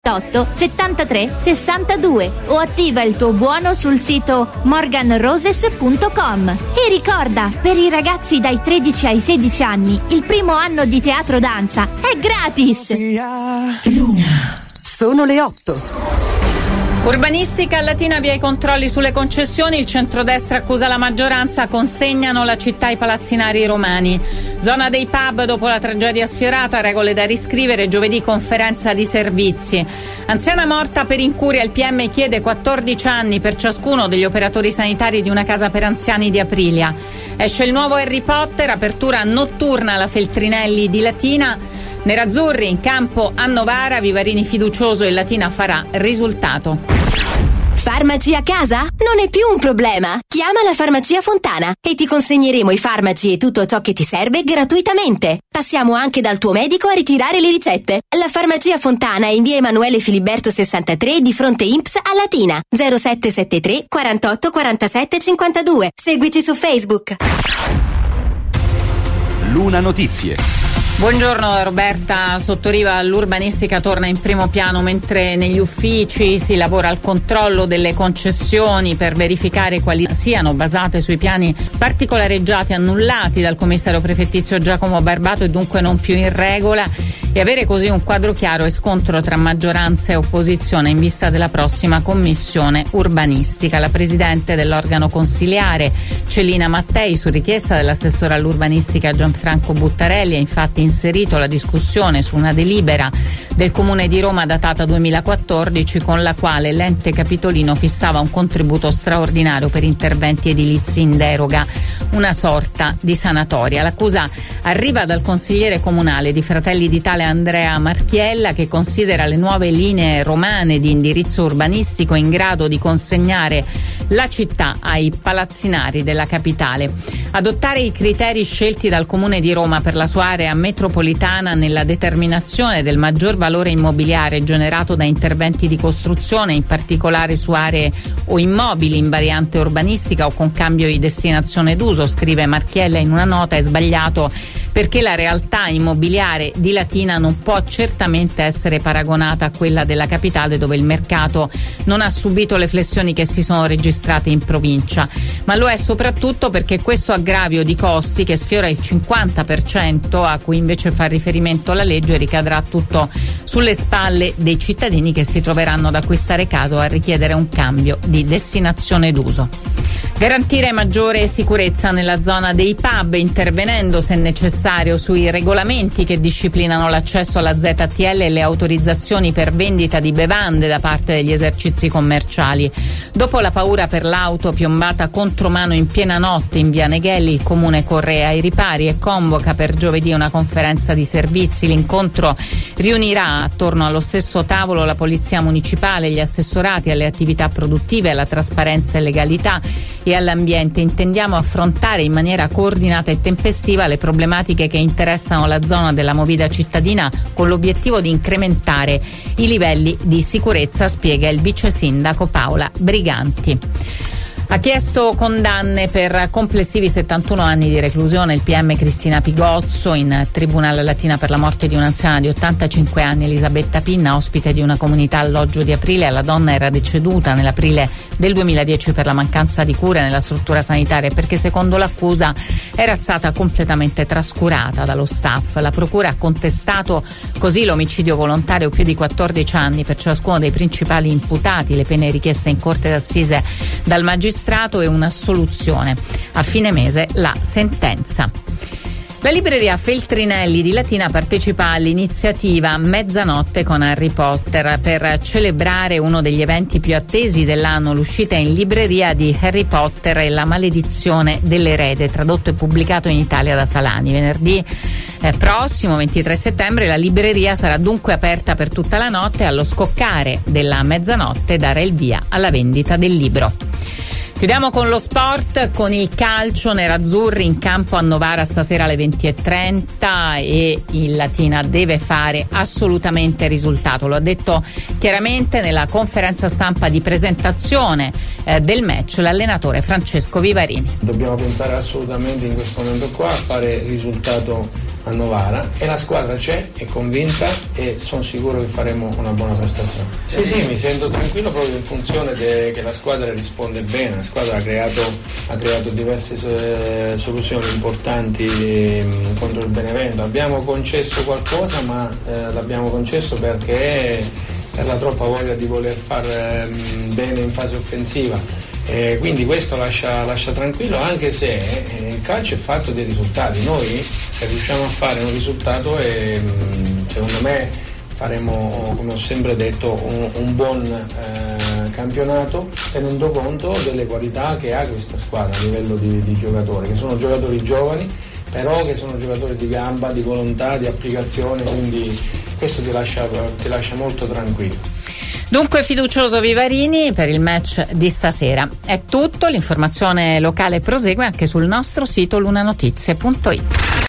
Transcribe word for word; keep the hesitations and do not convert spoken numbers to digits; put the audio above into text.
settantotto settantatré sessantadue o attiva il tuo buono sul sito morgan roses punto com. E ricorda, per i ragazzi dai tredici ai sedici anni, il primo anno di teatro danza è gratis. Luna. Sono le otto. Urbanistica a Latina, via i controlli sulle concessioni, il centrodestra accusa la maggioranza, consegnano la città ai palazzinari romani. Zona dei pub dopo la tragedia sfiorata, regole da riscrivere, giovedì conferenza di servizi. Anziana morta per incuria, il P M chiede quattordici anni per ciascuno degli operatori sanitari di una casa per anziani di Aprilia. Esce il nuovo Harry Potter, apertura notturna alla Feltrinelli di Latina. Nerazzurri in campo a Novara, Vivarini fiducioso e Latina farà risultato. Farmaci a casa? Non è più un problema. Chiama la Farmacia Fontana e ti consegneremo i farmaci e tutto ciò che ti serve gratuitamente. Passiamo anche dal tuo medico a ritirare le ricette. La Farmacia Fontana è in via Emanuele Filiberto sessantatré di fronte I N P S a Latina. zero sette sette tre quarantotto quarantasette cinquantadue. Seguici su Facebook. Luna Notizie. Buongiorno Roberta Sottoriva. L'urbanistica torna in primo piano mentre negli uffici si lavora al controllo delle concessioni per verificare quali siano basate sui piani particolareggiati annullati dal commissario prefettizio Giacomo Barbato e dunque non più in regola, e avere così un quadro chiaro e scontro tra maggioranza e opposizione in vista della prossima commissione urbanistica. La presidente dell'organo consiliare Celina Mattei, su richiesta dell'assessore all'urbanistica Gianfranco Buttarelli, ha infatti inserito la discussione su una delibera del Comune di Roma datata duemilaquattordici con la quale l'ente capitolino fissava un contributo straordinario per interventi edilizi in deroga, una sorta di sanatoria. L'accusa arriva dal consigliere comunale di Fratelli d'Italia Andrea Marchiella, che considera le nuove linee romane di indirizzo urbanistico in grado di consegnare la città ai palazzinari della capitale. Adottare i criteri scelti dal Comune di Roma per la sua area metropolitana nella determinazione del maggior valore immobiliare generato da interventi di costruzione, in particolare su aree o immobili in variante urbanistica o con cambio di destinazione d'uso, scrive Marchiella in una nota, è sbagliato perché la realtà immobiliare di Latina non può certamente essere paragonata a quella della capitale, dove il mercato non ha subito le flessioni che si sono registrate in provincia, ma lo è soprattutto perché questo aggravio di costi, che sfiora il cinquanta per cento a cui invece fa riferimento la legge, ricadrà tutto sulle spalle dei cittadini che si troveranno ad acquistare casa o a richiedere un cambio di destinazione d'uso. Garantire maggiore sicurezza nella zona dei pub, intervenendo se necessario sui regolamenti che disciplinano l'accesso alla Z T L e le autorizzazioni per vendita di bevande da parte degli esercizi commerciali. Dopo la paura per l'auto piombata contro mano in piena notte in via Neghelli, il comune corre ai ripari e convoca per giovedì una conferenza di servizi. L'incontro riunirà attorno allo stesso tavolo la polizia municipale, gli assessorati alle attività produttive, alla trasparenza e legalità e all'ambiente. Intendiamo affrontare in maniera coordinata e tempestiva le problematiche che interessano la zona della movida cittadina, con l'obiettivo di incrementare i livelli di sicurezza, spiega il vice sindaco Paola Briganti. Ha chiesto condanne per complessivi settantuno anni di reclusione il P M Cristina Pigozzo in Tribunale Latina per la morte di un'anziana di ottantacinque anni, Elisabetta Pinna, ospite di una comunità alloggio di Aprilia. La donna era deceduta nell'aprile del duemiladieci per la mancanza di cure nella struttura sanitaria, perché secondo l'accusa era stata completamente trascurata dallo staff. La procura ha contestato così l'omicidio volontario più di quattordici anni per ciascuno dei principali imputati, le pene richieste in corte d'assise dal magistrato e un'assoluzione. A fine mese la sentenza. La libreria Feltrinelli di Latina partecipa all'iniziativa Mezzanotte con Harry Potter per celebrare uno degli eventi più attesi dell'anno, l'uscita in libreria di Harry Potter e la maledizione dell'erede, tradotto e pubblicato in Italia da Salani. Venerdì eh, prossimo, ventitré settembre, la libreria sarà dunque aperta per tutta la notte. Allo scoccare della mezzanotte darà il via alla vendita del libro. Chiudiamo con lo sport, con il calcio. Nerazzurri in campo a Novara stasera alle venti e trenta e il Latina deve fare assolutamente risultato. Lo ha detto chiaramente nella conferenza stampa di presentazione eh, del match l'allenatore Francesco Vivarini. Dobbiamo pensare assolutamente in questo momento qua a fare risultato a Novara, e la squadra c'è, è convinta e sono sicuro che faremo una buona prestazione. Sì, sì, mi sento tranquillo proprio in funzione de, che la squadra risponde bene, la squadra ha creato, ha creato diverse eh, soluzioni importanti eh, contro il Benevento. Abbiamo concesso qualcosa, ma eh, l'abbiamo concesso perché per la troppa voglia di voler fare eh, bene in fase offensiva. Eh, quindi questo lascia, lascia tranquillo, anche se eh, il calcio è fatto dei risultati. Noi se riusciamo a fare un risultato eh, secondo me faremo, come ho sempre detto, un, un buon eh, campionato, tenendo conto delle qualità che ha questa squadra a livello di, di giocatori, che sono giocatori giovani, però che sono giocatori di gamba, di volontà, di applicazione, quindi questo ti lascia, ti lascia molto tranquillo. Dunque fiducioso Vivarini per il match di stasera. È tutto, l'informazione locale prosegue anche sul nostro sito lunanotizie punto it.